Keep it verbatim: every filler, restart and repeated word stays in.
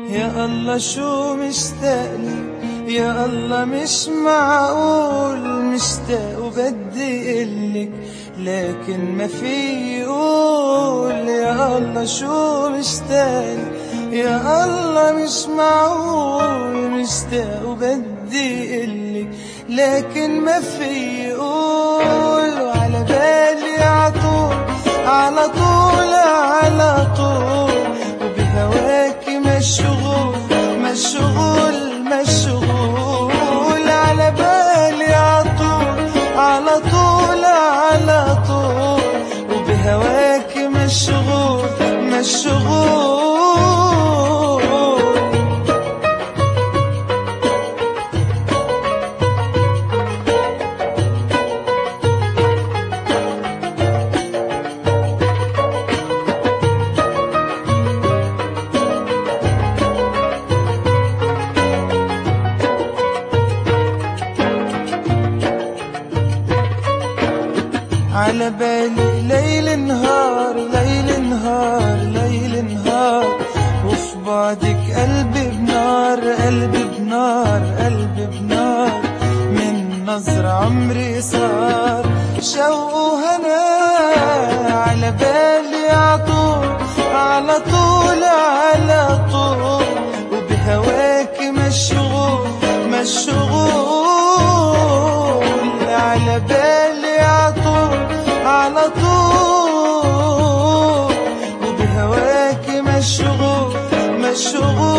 يا الله شو مشتاقلي، يا الله مش معقول مشتاق وبدي قلك لكن ما في يقول. يا الله شو مشتاقلي، يا الله مش معقول مشتاق وبدي قلك لكن ما في يقول. وعلى بالي عطول على طول على طول، وبهواكي مشغول مشغول مشغول. على بالي عطول على طول على طول، وبهواكي مشغول مشغول. على بالي ليل نهار ليل نهار ليل نهار، وفي بعدك قلبي بنار قلبي بنار قلبي بنار. من نظرة عمري صار شوق وهنا. على بالي عطول على طول على طول، وبهواكي مشغول مشغول. على بالي عطول على طول، وبهواكي مشغول مشغول.